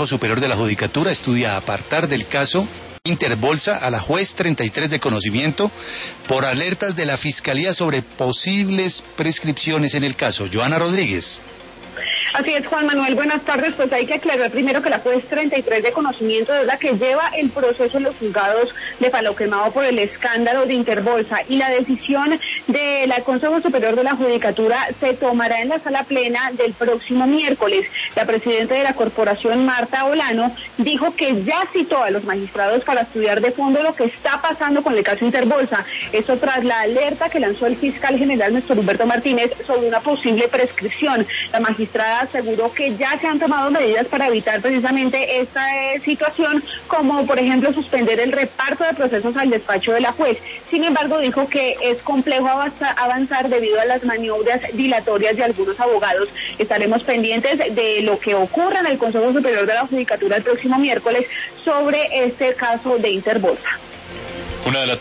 Superior de la Judicatura estudia apartar del caso Interbolsa a la juez 33 de conocimiento por alertas de la Fiscalía sobre posibles prescripciones en el caso. Joana Rodríguez. Así es, Juan Manuel, buenas tardes. Pues hay que aclarar primero que la juez 33 de conocimiento es la que lleva el proceso en los juzgados de Palo Quemado por el escándalo de Interbolsa, y la decisión del Consejo Superior de la Judicatura se tomará en la sala plena del próximo miércoles. La presidenta de la corporación, Marta Olano, dijo que ya citó a los magistrados para estudiar de fondo lo que está pasando con el caso Interbolsa. Esto tras la alerta que lanzó el fiscal general Néstor Humberto Martínez sobre una posible prescripción. La magistrada aseguró que ya se han tomado medidas para evitar precisamente esta situación, como por ejemplo suspender el reparto de procesos al despacho de la juez. Sin embargo, dijo que es complejo avanzar debido a las maniobras dilatorias de algunos abogados. Estaremos pendientes de lo que ocurra en el Consejo Superior de la Judicatura el próximo miércoles sobre este caso de Interbolsa.